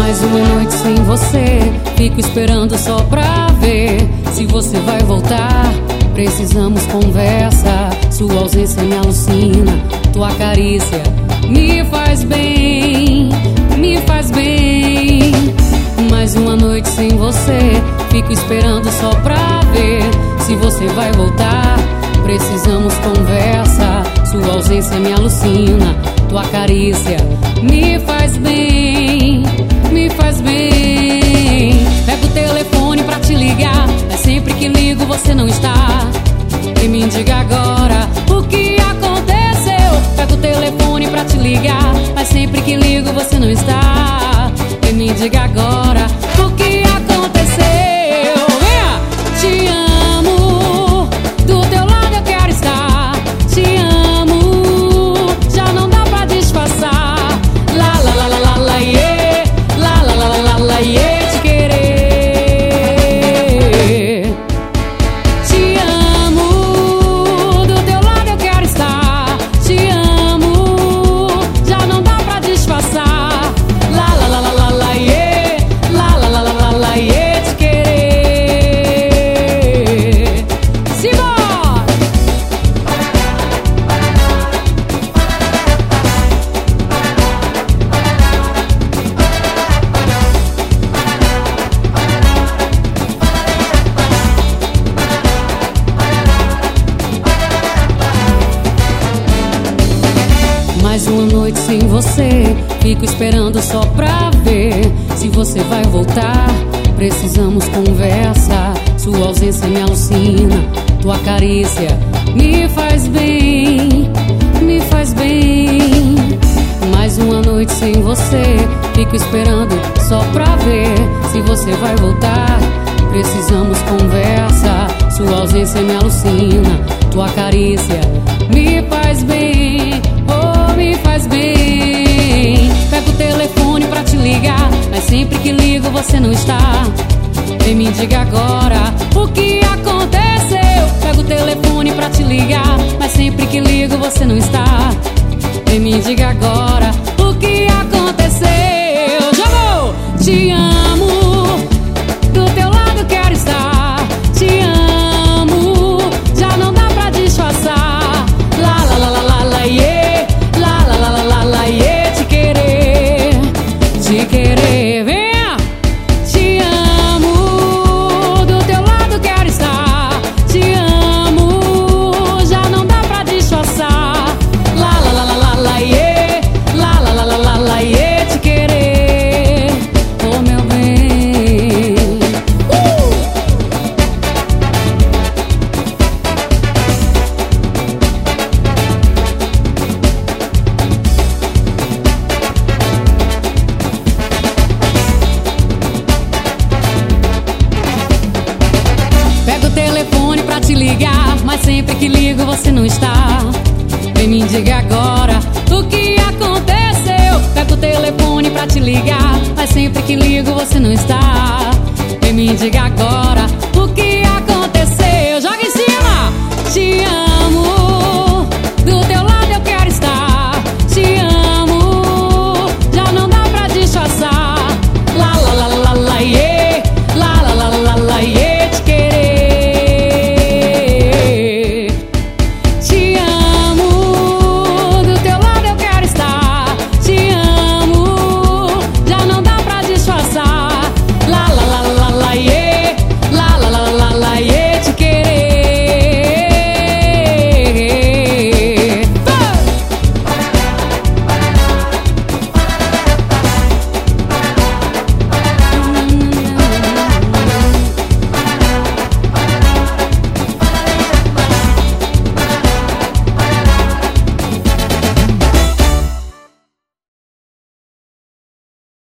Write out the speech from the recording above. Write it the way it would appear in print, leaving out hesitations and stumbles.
Mais uma noite sem você, fico esperando só pra ver se você vai voltar. Precisamos conversa, sua ausência me alucina. Tua carícia me faz bem, me faz bem. Mais uma noite sem você, fico esperando só pra ver se você vai voltar. Precisamos conversa, sua ausência me alucina. Tua carícia me faz bem, me faz bem. Pego o telefone pra te ligar, mas sempre que ligo você não está. E me diga agora o que aconteceu. Pego o telefone pra te ligar, mas sempre que ligo você não está. E me diga agora o que aconteceu. Venha! Te amo, do teu lado eu quero estar. Te amo, já não dá pra disfarçar. La la la la la la yeah, la la la la la la yeah, te querer. Te amo, do teu lado eu quero estar. Te amo, já não dá pra disfarçar. La la la la la la yeah, la la la la la la yeah, te querer. Simbora! Mais uma noite sem você, fico esperando só pra ver se você vai voltar. Precisamos conversa, sua ausência me alucina. Tua carícia me faz bem, me faz bem. Mais uma noite sem você, fico esperando só pra ver se você vai voltar. Precisamos conversa, sua ausência me alucina. Tua carícia me faz bem, oh, me faz bem. Pego o telefone pra te ligar, mas sempre que ligo você não está. Vem me diga agora o que aconteceu. Pego o telefone pra te ligar, mas sempre que ligo você não está. Vem me diga agora o que aconteceu. Jogou! Te amo, do teu lado quero estar. Te amo, já não dá pra disfarçar. La la la la la la yeah, la la la la la la yeah, te querer, te querer. Venha! Te amo, do teu lado quero estar. Te amo, já não dá pra disfarçar. La la la la la la yeah, la la la la la la yeah, te querer, oh meu bem. Pego o telefone pra te ligar, mas sempre que ligo você não está. Vem me diga agora o que aconteceu. Pego o telefone pra te ligar, mas sempre que ligo você não está. Vem me diga agora o que aconteceu.